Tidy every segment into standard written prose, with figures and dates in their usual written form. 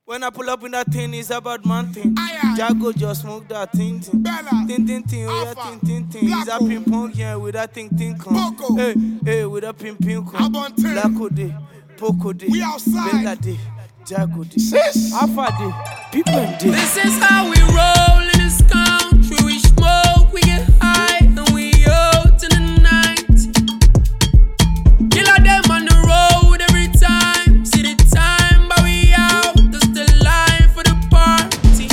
When I pull up in that thing, it's about man thing. Jago just smoke that thing. Tin, oh yeah, tin. He's a ping pong, yeah, with that thing, come. Hey, with a ping come. Blacko day, Poco day, Bella day, Jago day, Alpha day, people day. This is how we roll in this country. We smoke, we get high, and we out in the night. Killer them on the road every time. See the time, but we out. That's the line for the party.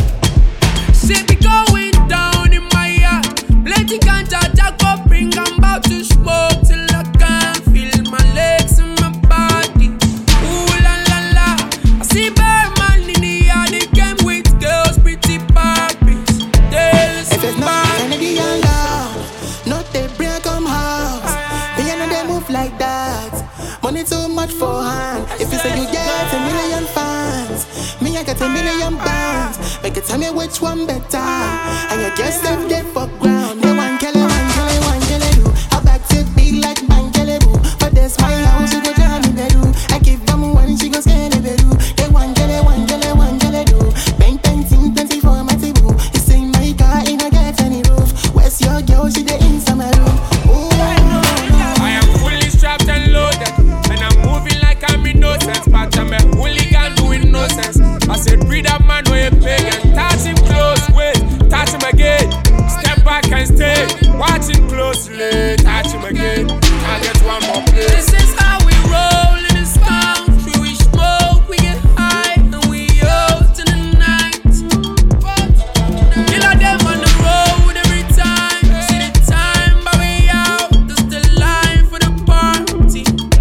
See me going down in my yard. Plenty ganja, Jago bring. I'm about to smoke till I can't feel my legs and my body. Ooh la la la. I see Bearman in the yard. They came with girls, pretty Barbies. If it's not Kennedy and love, not they bring come house. Me and they move like that. Money too much for hand. If you say you get 1 million fans, me I got 1 million bands. Make it tell me which one better. And your guess them get for ground. They one kill it, do. I back to be like Mangele boo. But this my house, you go jam me bedu. I give them one, she go scan it bedu. They one kill it, do. Bang 20 for my table. You sing my car in a get any roof. Where's your girl? She the inside my room. Ooh, I am fully strapped and loaded, and I'm moving like I'm innocent, but I'm a hooligan doing no sense. I said, breathe up man, no you pay and touch him close, wait, touch him again. Step back and stay, watch him closely, touch him again. I'll get one more place. This is how we roll in this country. We smoke, we get high, and we out in the night. Killer them on the road every time. See the time, but we out. That's the line for the party.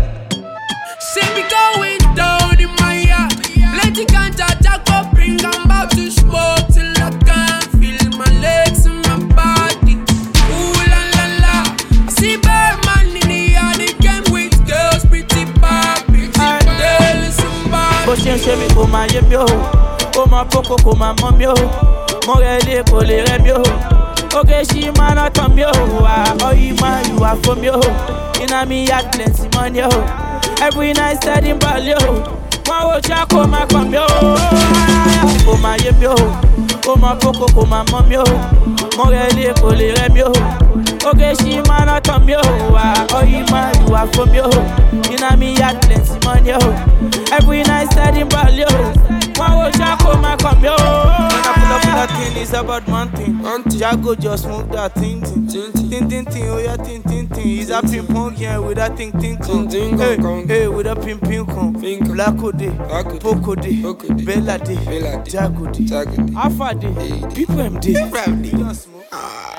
See me going down in my yard. Plenty ganja, Jago bring. I'm about to smoke till I can't feel my legs and my body. Ooh la la la. I see Bearman in the yard. They came with girls, pretty Barbies. Tell somebody. Bó ṣe ń ṣe mí kò máa yé mi o, ó máa kókó kò máa mọ́ mi o, mo rẹ̀ lé kò lè rẹ̀ mi o, oge ṣì máa ná tán mi o, ọyí máa yùwà fún mi o, iná mi yá plenty money o, every night steady ball o, wọ́n wo ṣá kò máa pọ̀ mi o, kò máa yé mi o, ó máa kókó kò máa mọ́ mi o, mo rẹ̀ lé kò lè rẹ̀ mi o, oge ṣì máa ná tán mi o, ọyí máa yùwà fún mi o, iná mi yá plenty money o, every night steady ball o, wọ́n wo ṣá kò máa pọ̀ mi o. When I pull up in that thing, it's about man thing. Jago just smoke that thing. Tin, oh yeah, tin. He's a ping pong, yeah, with that thing come. Hey, with a ping come. Blacko day, Poco day, Bella day, Jago day, Alpha day, people day.